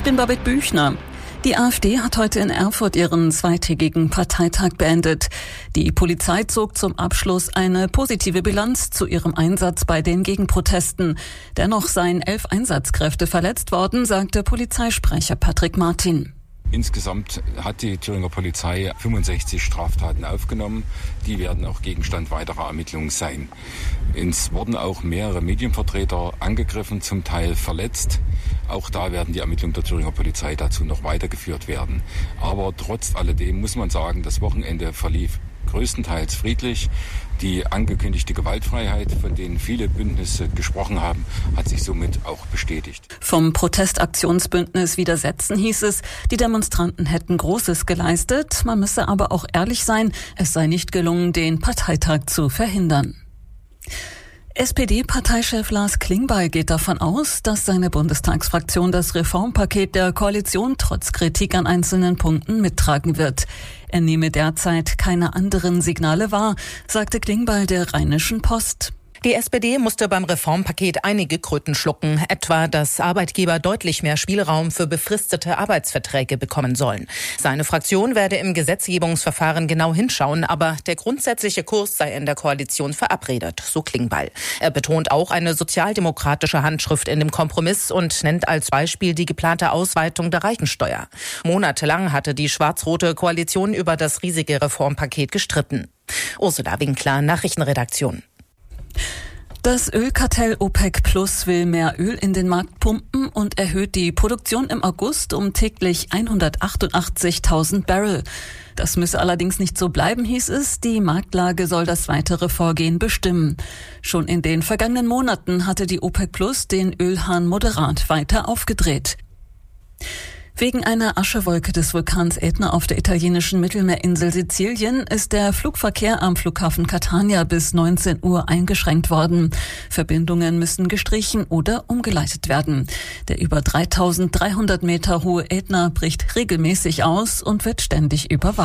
bin Babette Büchner. Die AfD hat heute in Erfurt ihren zweitägigen Parteitag beendet. Die Polizei zog zum Abschluss eine positive Bilanz zu ihrem Einsatz bei den Gegenprotesten. Dennoch seien 11 Einsatzkräfte verletzt worden, sagte Polizeisprecher Patrick Martin. Insgesamt hat die Thüringer Polizei 65 Straftaten aufgenommen. Die werden auch Gegenstand weiterer Ermittlungen sein. Es wurden auch mehrere Medienvertreter angegriffen, zum Teil verletzt. Auch da werden die Ermittlungen der Thüringer Polizei dazu noch weitergeführt werden. Aber trotz alledem muss man sagen, das Wochenende verlief größtenteils friedlich. Die angekündigte Gewaltfreiheit, von denen viele Bündnisse gesprochen haben, hat sich somit auch bestätigt. Vom Protestaktionsbündnis Widersetzen hieß es, die Demonstranten hätten Großes geleistet. Man müsse aber auch ehrlich sein, es sei nicht gelungen, den Parteitag zu verhindern. SPD-Parteichef Lars Klingbeil geht davon aus, dass seine Bundestagsfraktion das Reformpaket der Koalition trotz Kritik an einzelnen Punkten mittragen wird. Er nehme derzeit keine anderen Signale wahr, sagte Klingbeil der Rheinischen Post. Die SPD musste beim Reformpaket einige Kröten schlucken, etwa, dass Arbeitgeber deutlich mehr Spielraum für befristete Arbeitsverträge bekommen sollen. Seine Fraktion werde im Gesetzgebungsverfahren genau hinschauen, aber der grundsätzliche Kurs sei in der Koalition verabredet, so Klingbeil. Er betont auch eine sozialdemokratische Handschrift in dem Kompromiss und nennt als Beispiel die geplante Ausweitung der Reichensteuer. Monatelang hatte die schwarz-rote Koalition über das riesige Reformpaket gestritten. Ursula Winkler, Nachrichtenredaktion. Das Ölkartell OPEC Plus will mehr Öl in den Markt pumpen und erhöht die Produktion im August um täglich 188.000 Barrel. Das müsse allerdings nicht so bleiben, hieß es. Die Marktlage soll das weitere Vorgehen bestimmen. Schon in den vergangenen Monaten hatte die OPEC Plus den Ölhahn moderat weiter aufgedreht. Wegen einer Aschewolke des Vulkans Ätna auf der italienischen Mittelmeerinsel Sizilien ist der Flugverkehr am Flughafen Catania bis 19 Uhr eingeschränkt worden. Verbindungen müssen gestrichen oder umgeleitet werden. Der über 3.300 Meter hohe Ätna bricht regelmäßig aus und wird ständig überwacht.